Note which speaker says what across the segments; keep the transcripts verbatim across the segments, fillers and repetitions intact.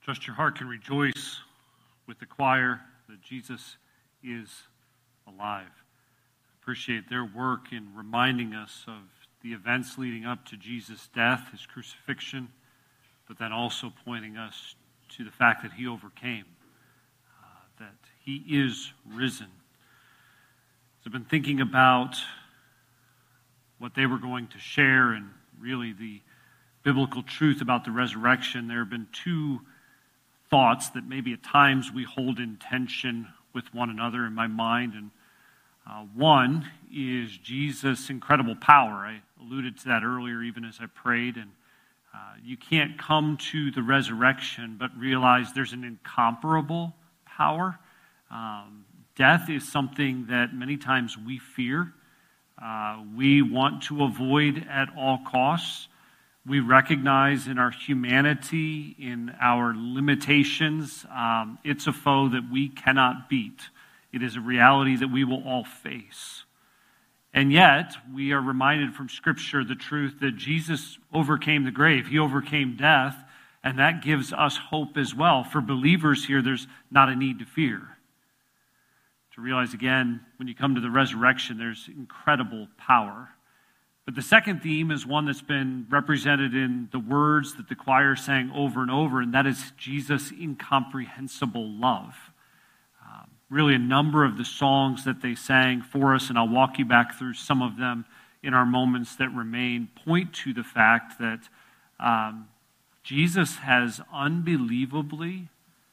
Speaker 1: Trust your heart can rejoice with the choir that Jesus is alive. Appreciate their work in reminding us of the events leading up to Jesus' death, his crucifixion, but then also pointing us to the fact that he overcame, uh, that he is risen. So I've been thinking about what they were going to share and really the biblical truth about the resurrection. There have been two thoughts that maybe at times we hold in tension with one another in my mind. And uh, one is Jesus' incredible power. I alluded to that earlier even as I prayed. And uh, you can't come to the resurrection but realize there's an incomparable power. Um, death is something that many times we fear. Uh, we want to avoid at all costs. We recognize in our humanity, in our limitations, um, it's a foe that we cannot beat. It is a reality that we will all face. And yet, we are reminded from Scripture the truth that Jesus overcame the grave. He overcame death, and that gives us hope as well. For believers here, there's not a need to fear. To realize again, when you come to the resurrection, there's incredible power. But the second theme is one that's been represented in the words that the choir sang over and over, and that is Jesus' incomprehensible love. Um, really a number of the songs that they sang for us, and I'll walk you back through some of them in our moments that remain, point to the fact that um, Jesus has unbelievably,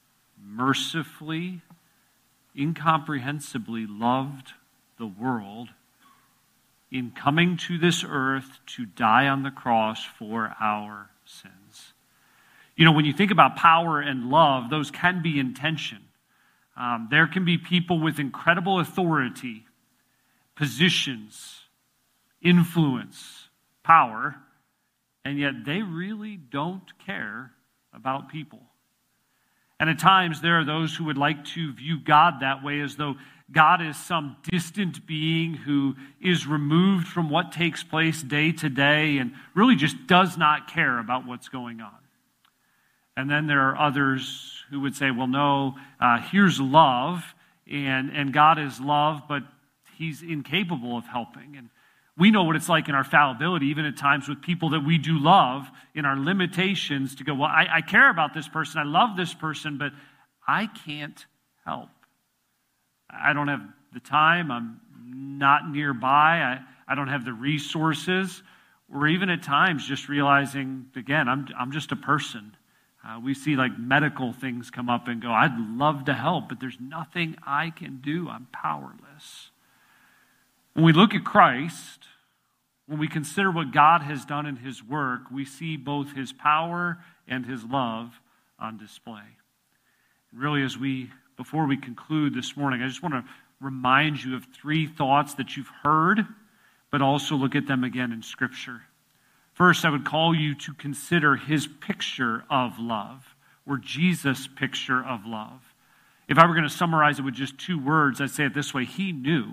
Speaker 1: mercifully, incomprehensibly loved the world in coming to this earth to die on the cross for our sins. You know, when you think about power and love, those can be in tension. Um, there can be people with incredible authority, positions, influence, power, and yet they really don't care about people. And at times there are those who would like to view God that way, as though God is some distant being who is removed from what takes place day to day and really just does not care about what's going on. And then there are others who would say, well, no, uh, here's love, and, and God is love, but he's incapable of helping. And we know what it's like in our fallibility, even at times with people that we do love, in our limitations, to go, well, I, I care about this person, I love this person, but I can't help. I don't have the time, I'm not nearby, I, I don't have the resources, or even at times just realizing, again, I'm, I'm just a person. Uh, we see like medical things come up and go, I'd love to help, but there's nothing I can do, I'm powerless. When we look at Christ, when we consider what God has done in his work, we see both his power and his love on display. And really, as we, before we conclude this morning, I just want to remind you of three thoughts that you've heard, but also look at them again in Scripture. First, I would call you to consider his picture of love, or Jesus' picture of love. If I were going to summarize it with just two words, I'd say it this way: he knew.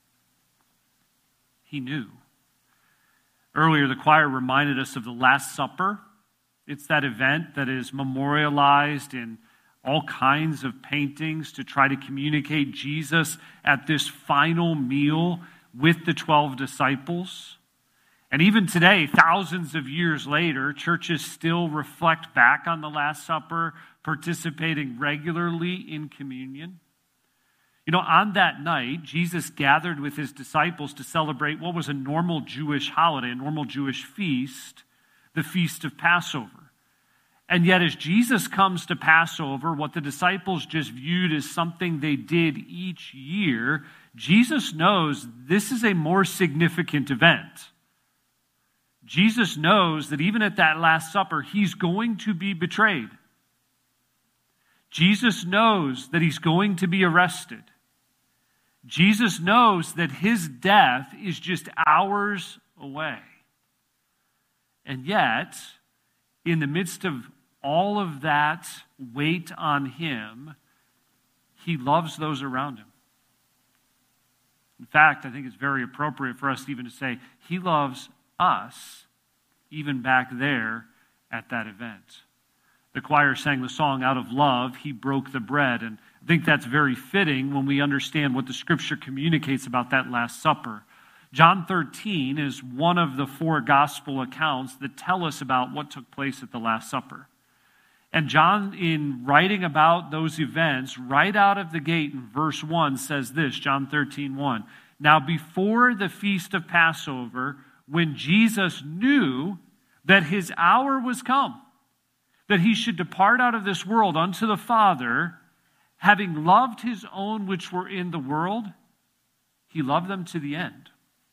Speaker 1: He knew. Earlier, the choir reminded us of the Last Supper. It's that event that is memorialized in all kinds of paintings to try to communicate Jesus at this final meal with the twelve disciples. And even today, thousands of years later, churches still reflect back on the Last Supper, participating regularly in communion. You know, on that night, Jesus gathered with his disciples to celebrate what was a normal Jewish holiday, a normal Jewish feast, the Feast of Passover. And yet, as Jesus comes to Passover, what the disciples just viewed as something they did each year, Jesus knows this is a more significant event. Jesus knows that even at that Last Supper, he's going to be betrayed. Jesus knows that he's going to be arrested. Jesus knows that his death is just hours away. And yet, in the midst of all of that weight on him, he loves those around him. In fact, I think it's very appropriate for us even to say, he loves us, even back there at that event. The choir sang the song, "Out of love, he broke the bread." And I think that's very fitting when we understand what the Scripture communicates about that Last Supper. John thirteen is one of the four gospel accounts that tell us about what took place at the Last Supper. And John, in writing about those events, right out of the gate in verse one, says this, John thirteen one. "Now before the feast of Passover, when Jesus knew that his hour was come, that he should depart out of this world unto the Father, having loved his own which were in the world, he loved them to the end."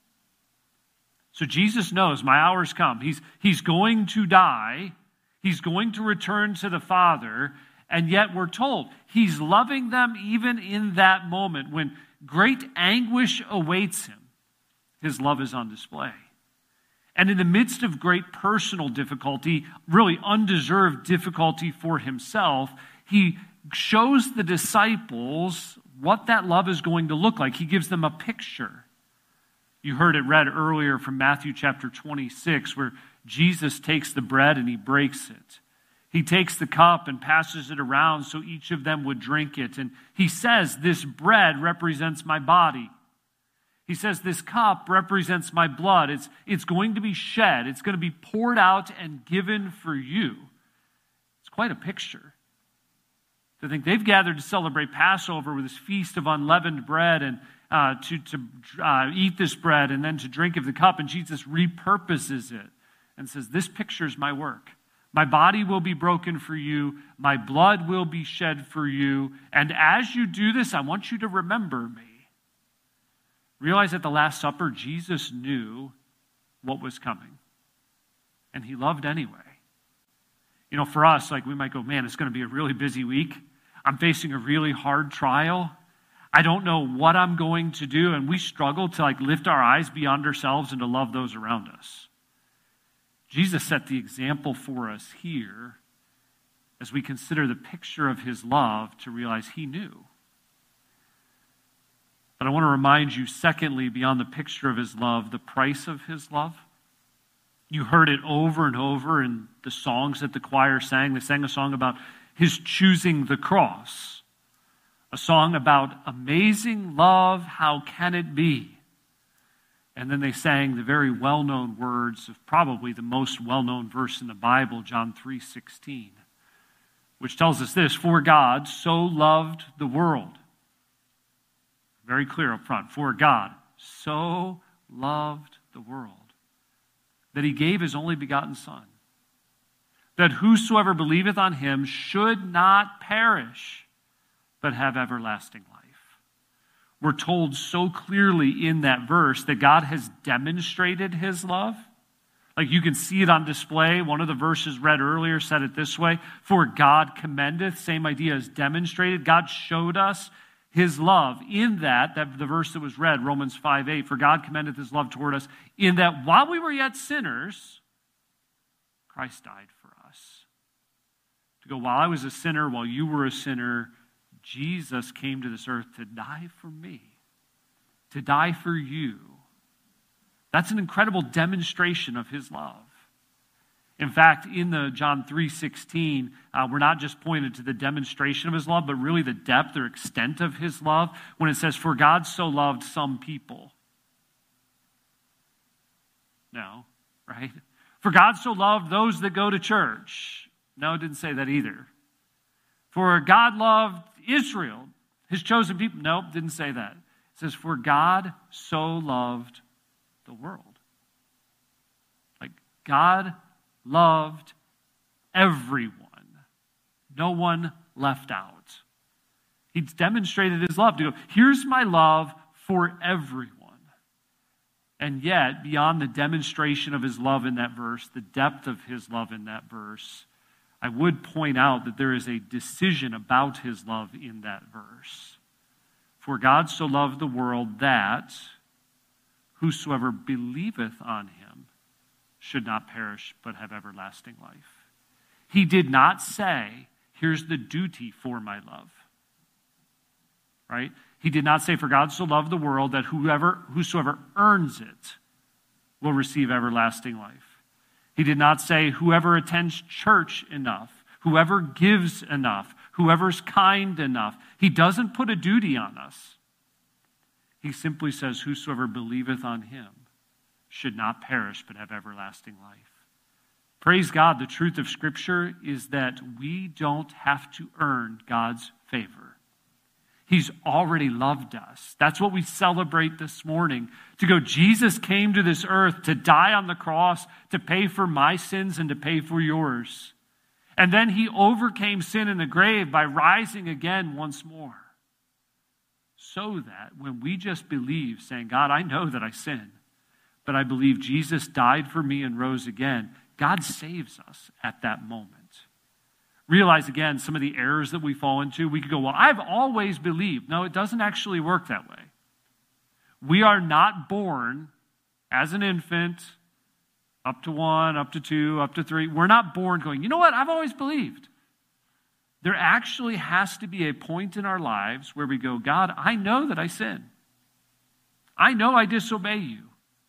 Speaker 1: So Jesus knows my hour's come. He's, he's going to die. He's going to return to the Father. And yet we're told he's loving them even in that moment when great anguish awaits him. His love is on display. And in the midst of great personal difficulty, really undeserved difficulty for himself, he shows the disciples what that love is going to look like. He gives them a picture. You heard it read earlier from Matthew chapter twenty-six, where Jesus takes the bread and he breaks it. He takes the cup and passes it around so each of them would drink it. And he says, "This bread represents my body." He says, "This cup represents my blood. It's, it's going to be shed. It's going to be poured out and given for you." It's quite a picture. To think they've gathered to celebrate Passover with this feast of unleavened bread and uh, to, to uh, eat this bread and then to drink of the cup. And Jesus repurposes it and says, "This picture is my work. My body will be broken for you. My blood will be shed for you. And as you do this, I want you to remember me." Realize at the Last Supper, Jesus knew what was coming. And he loved anyway. You know, for us, like we might go, man, it's going to be a really busy week. I'm facing a really hard trial. I don't know what I'm going to do. And we struggle to like lift our eyes beyond ourselves and to love those around us. Jesus set the example for us here as we consider the picture of his love to realize he knew. But I want to remind you, secondly, beyond the picture of his love, the price of his love. You heard it over and over in the songs that the choir sang. They sang a song about his choosing the cross. A song about amazing love, how can it be? And then they sang the very well-known words of probably the most well-known verse in the Bible, John three sixteen, which tells us this, "For God so loved the world." Very clear up front. For God so loved the world that he gave his only begotten Son, that whosoever believeth on him should not perish, but have everlasting life. We're told so clearly in that verse that God has demonstrated his love. Like you can see it on display. One of the verses read earlier said it this way, "For God commendeth," same idea as demonstrated. God showed us his love in that, that the verse that was read, Romans five eight, "For God commendeth his love toward us, in that while we were yet sinners, Christ died for us." To go, while I was a sinner, while you were a sinner, Jesus came to this earth to die for me, to die for you. That's an incredible demonstration of his love. In fact, in the John three sixteen, uh, we're not just pointed to the demonstration of his love, but really the depth or extent of his love when it says, "For God so loved some people." No, right? "For God so loved those that go to church." No, it didn't say that either. "For God loved Israel, his chosen people." Nope, didn't say that. It says, "For God so loved the world." Like God loved everyone. No one left out. He's demonstrated his love to go, here's my love for everyone. And yet, beyond the demonstration of his love in that verse, the depth of his love in that verse, I would point out that there is a decision about his love in that verse. "For God so loved the world that whosoever believeth on him should not perish but have everlasting life." He did not say, here's the duty for my love. Right? He did not say, "For God so loved the world that whoever, whosoever earns it will receive everlasting life." He did not say, "Whoever attends church enough, whoever gives enough, whoever's kind enough. He doesn't put a duty on us. He simply says, whosoever believeth on him should not perish but have everlasting life. Praise God, the truth of Scripture is that we don't have to earn God's favor. He's already loved us. That's what we celebrate this morning. To go, Jesus came to this earth to die on the cross, to pay for my sins and to pay for yours. And then he overcame sin in the grave by rising again once more. So that when we just believe, saying, God, I know that I sin, but I believe Jesus died for me and rose again, God saves us at that moment. Realize again some of the errors that we fall into. We could go, well, I've always believed. No, it doesn't actually work that way. We are not born as an infant, up to one, up to two, up to three. We're not born going, you know what, I've always believed. There actually has to be a point in our lives where we go, God, I know that I sin. I know I disobey you.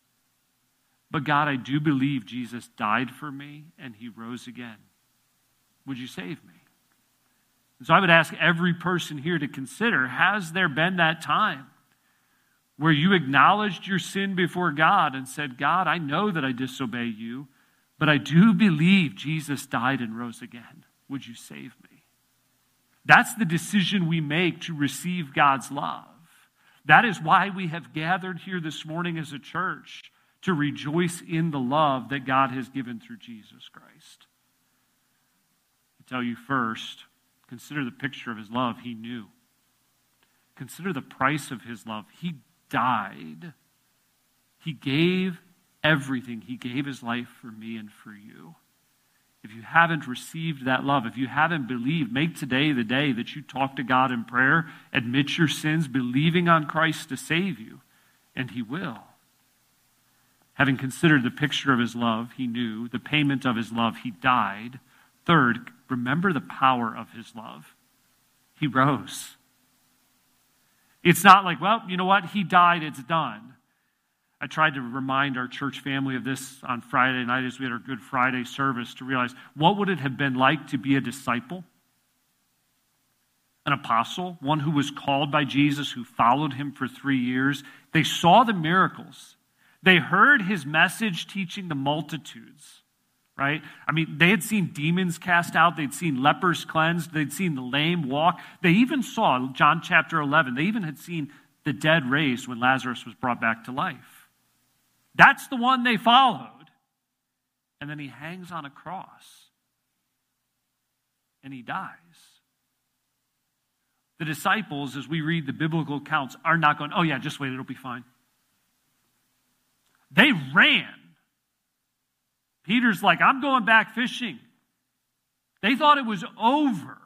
Speaker 1: But God, I do believe Jesus died for me and he rose again. Would you save me? And so I would ask every person here to consider, has there been that time where you acknowledged your sin before God and said, God, I know that I disobey you, but I do believe Jesus died and rose again. Would you save me? That's the decision we make to receive God's love. That is why we have gathered here this morning as a church, to rejoice in the love that God has given through Jesus Christ. I tell you first, consider the picture of his love. He knew. Consider the price of his love. He died. He gave everything. He gave his life for me and for you. If you haven't received that love, if you haven't believed, make today the day that you talk to God in prayer, admit your sins, believing on Christ to save you, and he will. Having considered the picture of his love, he knew. The payment of his love, he died. Third, remember the power of his love. He rose. It's not like, well, you know what? He died, it's done. I tried to remind our church family of this on Friday night as we had our Good Friday service to realize, what would it have been like to be a disciple? An apostle, one who was called by Jesus, who followed him for three years. They saw the miracles. They heard his message teaching the multitudes, right? I mean, they had seen demons cast out. They'd seen lepers cleansed. They'd seen the lame walk. They even saw, John chapter eleven, they even had seen the dead raised when Lazarus was brought back to life. That's the one they followed. And then he hangs on a cross. And he dies. The disciples, as we read the biblical accounts, are not going, oh yeah, just wait, it'll be fine. They ran. Peter's like, I'm going back fishing. They thought it was over.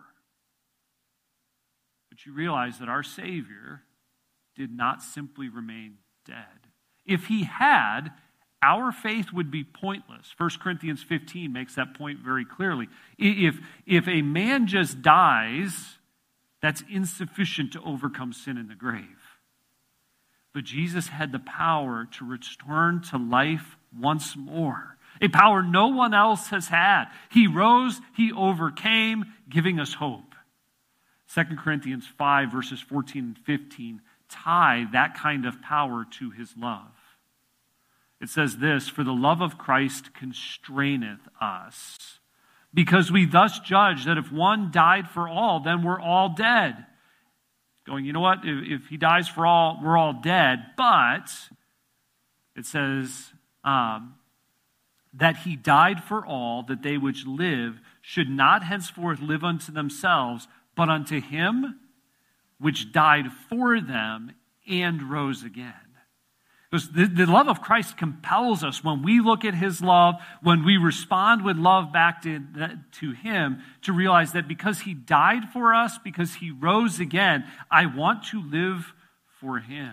Speaker 1: But you realize that our Savior did not simply remain dead. If he had, our faith would be pointless. First Corinthians fifteen makes that point very clearly. If, if a man just dies, that's insufficient to overcome sin in the grave. But Jesus had the power to return to life once more, a power no one else has had. He rose, he overcame, giving us hope. Second Corinthians five, verses fourteen and fifteen, tie that kind of power to his love. It says this, for the love of Christ constraineth us, because we thus judge that if one died for all, then we're all dead. Going, you know what, if, if he dies for all, we're all dead. But it says um, that he died for all, that they which live should not henceforth live unto themselves, but unto him which died for them and rose again. Because the, the love of Christ compels us when we look at his love, when we respond with love back to, to him, to realize that because he died for us, because he rose again, I want to live for him.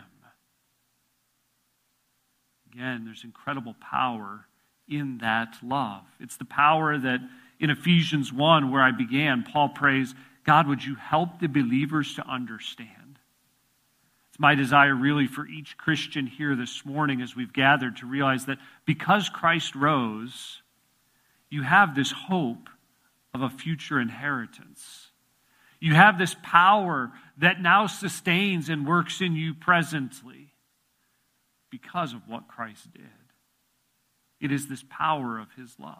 Speaker 1: Again, there's incredible power in that love. It's the power that in Ephesians one, where I began, Paul prays, God, would you help the believers to understand? It's my desire really for each Christian here this morning as we've gathered to realize that because Christ rose, you have this hope of a future inheritance. You have this power that now sustains and works in you presently because of what Christ did. It is this power of his love.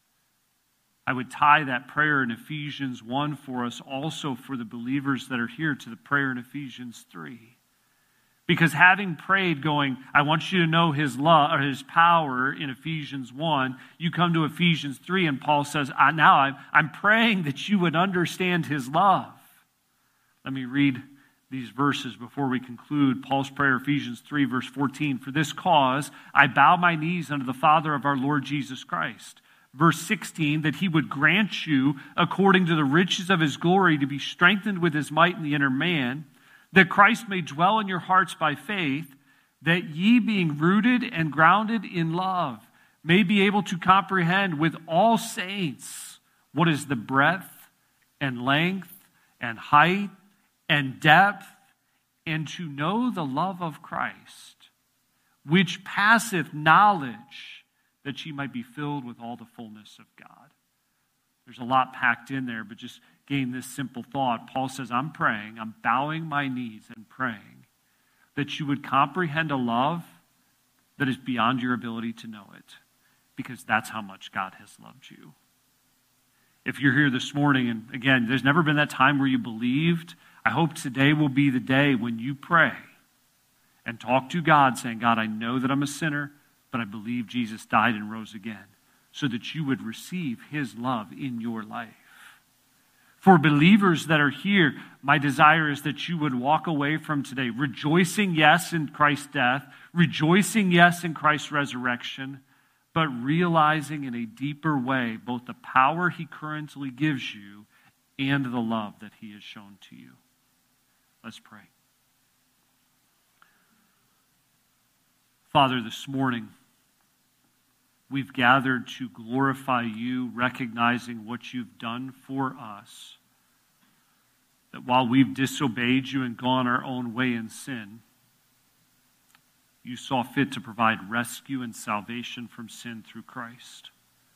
Speaker 1: I would tie that prayer in Ephesians one for us also for the believers that are here to the prayer in Ephesians three. Because having prayed going, I want you to know his love or his power in Ephesians one, you come to Ephesians three and Paul says, I, now I'm, I'm praying that you would understand his love. Let me read these verses before we conclude. Paul's prayer, Ephesians three, verse fourteen. For this cause I bow my knees unto the Father of our Lord Jesus Christ. Verse sixteen, that he would grant you, according to the riches of his glory, to be strengthened with his might in the inner man, that Christ may dwell in your hearts by faith, that ye being rooted and grounded in love, may be able to comprehend with all saints what is the breadth and length and height and depth, and to know the love of Christ, which passeth knowledge, that ye might be filled with all the fullness of God. There's a lot packed in there, but just gain this simple thought. Paul says, I'm praying, I'm bowing my knees and praying that you would comprehend a love that is beyond your ability to know it, because that's how much God has loved you. If you're here this morning, and again, there's never been that time where you believed, I hope today will be the day when you pray and talk to God saying, God, I know that I'm a sinner, but I believe Jesus died and rose again, so that you would receive his love in your life. For believers that are here, my desire is that you would walk away from today rejoicing, yes, in Christ's death, rejoicing, yes, in Christ's resurrection, but realizing in a deeper way both the power he currently gives you and the love that he has shown to you. Let's pray. Father, this morning, we've gathered to glorify you, recognizing what you've done for us. That while we've disobeyed you and gone our own way in sin, you saw fit to provide rescue and salvation from sin through Christ.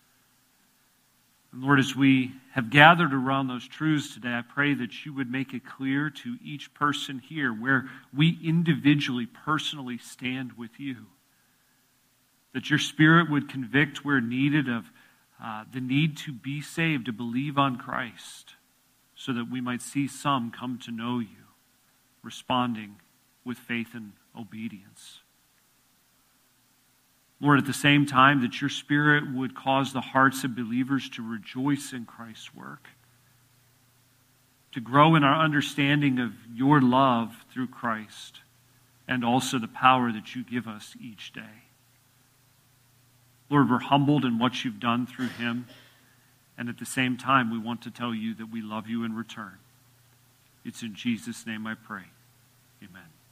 Speaker 1: And Lord, as we have gathered around those truths today, I pray that you would make it clear to each person here where we individually, personally stand with you. That your Spirit would convict where needed of uh, the need to be saved, to believe on Christ, so that we might see some come to know you, responding with faith and obedience. Lord, at the same time, that your Spirit would cause the hearts of believers to rejoice in Christ's work, to grow in our understanding of your love through Christ, and also the power that you give us each day. Lord, we're humbled in what you've done through him, and at the same time, we want to tell you that we love you in return. It's in Jesus' name I pray. Amen.